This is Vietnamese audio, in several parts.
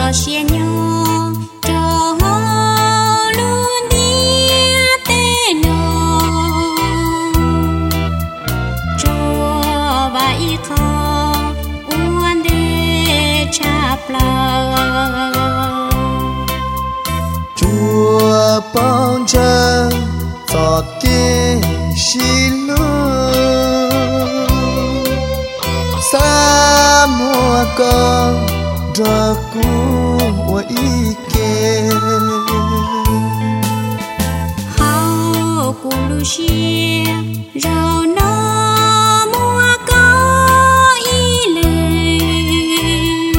xe nhỏ cho luôn đi tên nó cho vậy khó uốn để chắp lòng chùa bóng chân giọt kia xin lỗi xa mùa con ra cũ ý kê hao cũ lu xia rau nó mùa có ý lên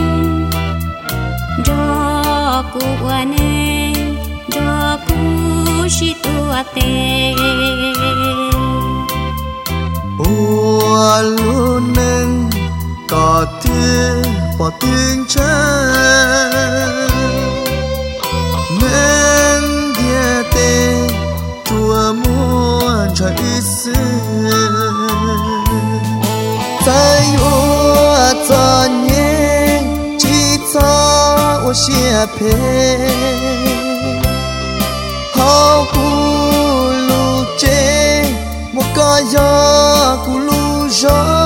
ra cũ nè ra cũ si tua tê ua luôn nên có thiên bỏ tiếng chân nên địa tê chùa mua trời xưa tại ua cho nhé chỉ cho ua xia phê hao cú lu chê một cái gió cú lu gió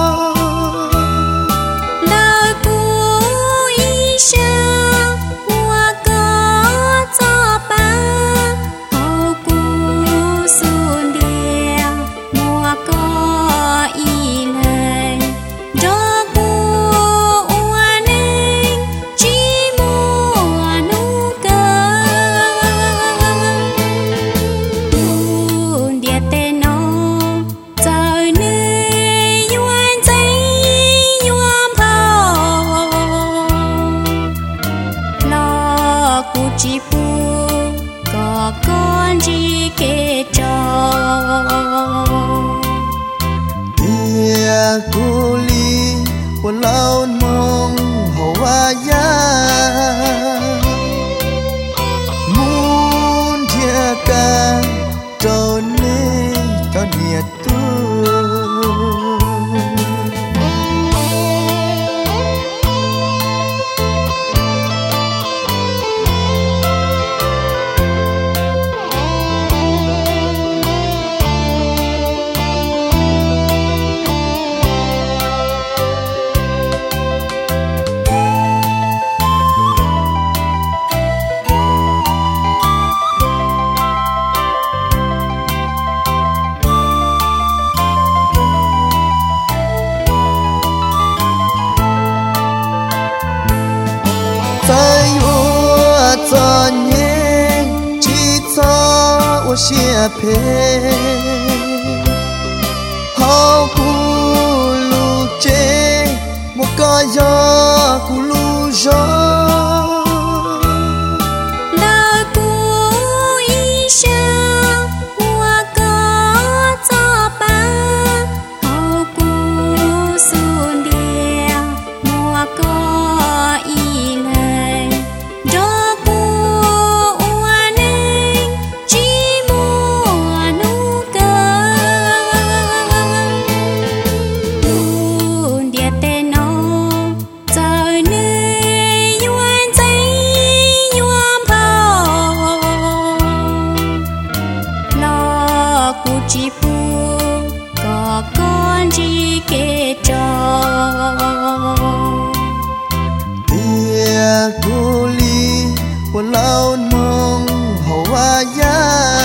chỉ phu có con chỉ kê trò tia cô ly buồn lao mong hậu hoa ya muốn tia ca trâu nê cho nhiệt tu cho nhé chỉ cho ua xia phê hao cú lu chê một cái gió cú lu gió chỉ phu có con chỉ kê trò tia cô ly buồn lao mong hậu hoa ya